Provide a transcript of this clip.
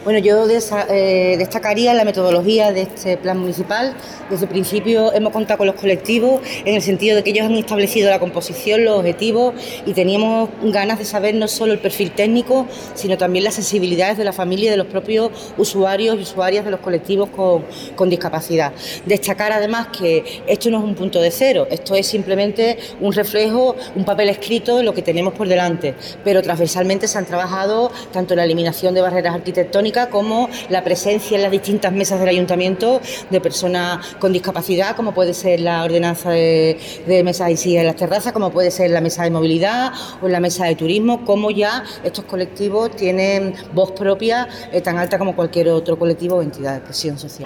Bueno, yo destacaría la metodología de este plan municipal. Desde el principio hemos contado con los colectivos en el sentido de que ellos han establecido la composición, los objetivos, y teníamos ganas de saber no solo el perfil técnico, sino también las sensibilidades de la familia y de los propios usuarios y usuarias de los colectivos con discapacidad. Destacar además que esto no es un punto de cero, esto es simplemente un reflejo, un papel escrito de lo que tenemos por delante, pero transversalmente se han trabajado tanto la eliminación de barreras arquitectónicas como la presencia en las distintas mesas del ayuntamiento de personas con discapacidad, como puede ser la ordenanza de mesas y sillas en las terrazas, como puede ser la mesa de movilidad o la mesa de turismo, como ya estos colectivos tienen voz propia tan alta como cualquier otro colectivo o entidad de expresión social.